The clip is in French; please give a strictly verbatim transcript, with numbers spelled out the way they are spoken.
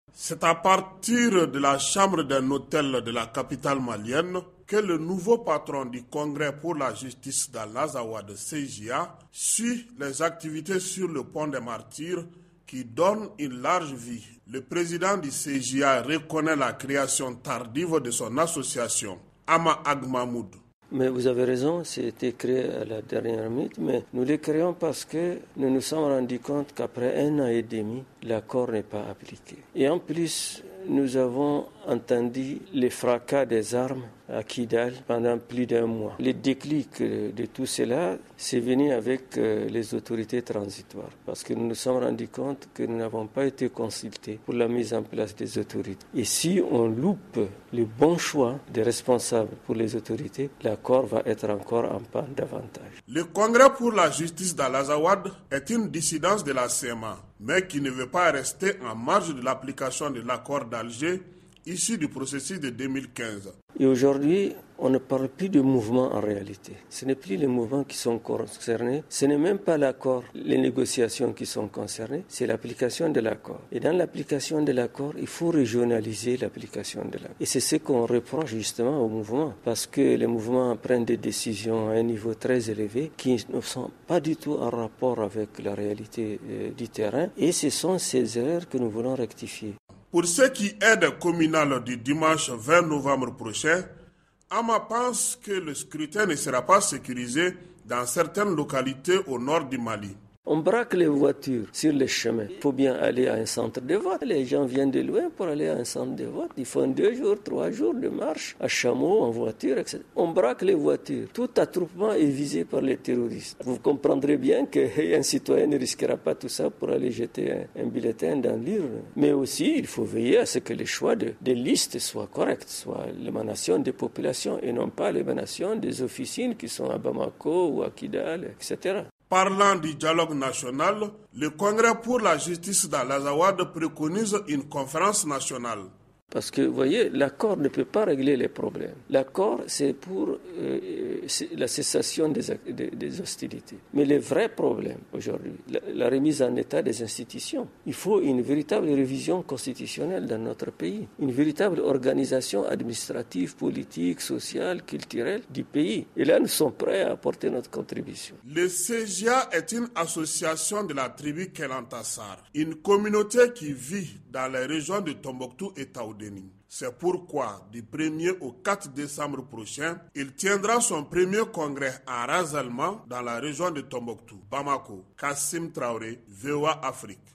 C'est à partir de la chambre d'un hôtel de la capitale malienne que le nouveau patron du Congrès pour la justice d'Al-Azawad, C J A, suit les activités sur le pont des Martyrs qui donne une large vie. Le président du C J A reconnaît la création tardive de son association, Ama Ag Mahmoud. Mais vous avez raison, c'était créé à la dernière minute, mais nous les créons parce que nous nous sommes rendus compte qu'après un an et demi, l'accord n'est pas appliqué. Et en plus, nous avons entendu les fracas des armes à Kidal pendant plus d'un mois. Le déclic de tout cela, c'est venu avec les autorités transitoires, parce que nous nous sommes rendus compte que nous n'avons pas été consultés pour la mise en place des autorités. Et si on loupe le bon choix des responsables pour les autorités, l'accord va être encore en panne davantage. Le Congrès pour la justice d'Al-Azawad est une dissidence de la C E M A, mais qui ne veut pas rester en marge de l'application de l'accord d'Alger issu du processus de deux mille quinze. Et aujourd'hui, on ne parle plus de mouvement en réalité. Ce n'est plus les mouvements qui sont concernés, ce n'est même pas l'accord, les négociations qui sont concernées, c'est l'application de l'accord. Et dans l'application de l'accord, il faut régionaliser l'application de l'accord. Et c'est ce qu'on reproche justement au mouvement, parce que les mouvements prennent des décisions à un niveau très élevé qui ne sont pas du tout en rapport avec la réalité euh, du terrain. Et ce sont ces erreurs que nous voulons rectifier. Pour ce qui est des communales du dimanche vingt novembre prochain, Ama pense que le scrutin ne sera pas sécurisé dans certaines localités au nord du Mali. On braque les voitures sur les chemins. Il faut bien aller à un centre de vote. Les gens viennent de loin pour aller à un centre de vote. Ils font deux jours, trois jours de marche à chameau, en voiture, et cetera. On braque les voitures. Tout attroupement est visé par les terroristes. Vous comprendrez bien qu'un citoyen ne risquera pas tout ça pour aller jeter un, un bulletin dans l'urne. Mais aussi, il faut veiller à ce que les choix de, des listes soient corrects, soient l'émanation des populations et non pas l'émanation des officines qui sont à Bamako ou à Kidal, et cetera. Parlant du dialogue national, le Congrès pour la justice d'Al-Azawad préconise une conférence nationale. Parce que, vous voyez, l'accord ne peut pas régler les problèmes. L'accord, c'est pour euh, c'est la cessation des, des, des hostilités. Mais les vrais problèmes aujourd'hui, la, la remise en état des institutions, il faut une véritable révision constitutionnelle dans notre pays, une véritable organisation administrative, politique, sociale, culturelle du pays. Et là, nous sommes prêts à apporter notre contribution. Le C J A est une association de la tribu Kelantassar, une communauté qui vit dans les régions de Tombouctou et Taoudéni. C'est pourquoi, du premier au quatre décembre prochain, il tiendra son premier congrès à Rasalma dans la région de Tombouctou. Bamako, Kassim Traoré, V O A Afrique.